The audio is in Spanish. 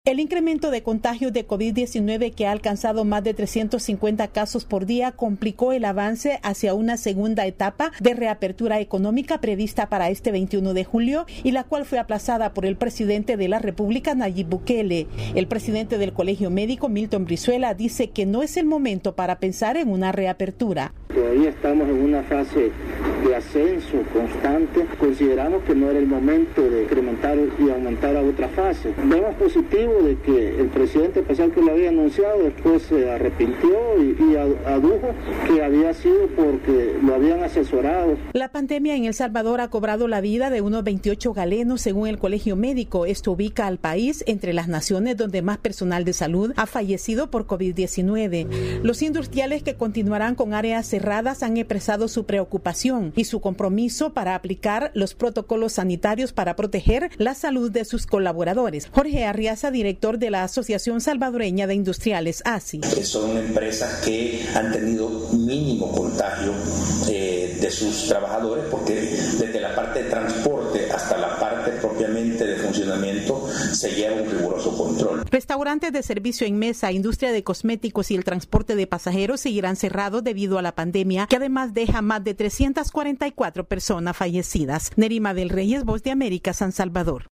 El incremento de contagios de COVID-19 que ha alcanzado más de 350 casos por día complicó el avance hacia una segunda etapa de reapertura económica prevista para este 21 de julio y la cual fue aplazada por el presidente de la República, Nayib Bukele. El presidente del Colegio Médico, Milton Brizuela, dice que no es el momento para pensar en una reapertura. Todavía estamos en una fase de ascenso constante. Consideramos que no era el momento de incrementar y aumentar a otra fase. Vemos positivo de que el presidente, a pesar que lo había anunciado, después se arrepintió y adujo que había sido porque lo habían asesorado. La pandemia en El Salvador ha cobrado la vida de unos 28 galenos, según el Colegio Médico. Esto ubica al país entre las naciones donde más personal de salud ha fallecido por COVID-19. Los industriales que continuarán con áreas cerradas han expresado su preocupación y su compromiso para aplicar los protocolos sanitarios para proteger la salud de sus colaboradores. Jorge Arriaza, director de la Asociación Salvadoreña de Industriales, ASI. Son empresas que han tenido mínimo contagio de sus trabajadores, porque desde la parte de transporte hasta la parte propiamente de funcionamiento se lleva un riguroso control. Restaurantes de servicio en mesa, industria de cosméticos y el transporte de pasajeros seguirán cerrados debido a la pandemia, que además deja más de 344 personas fallecidas. Nerima del Reyes, Voz de América, San Salvador.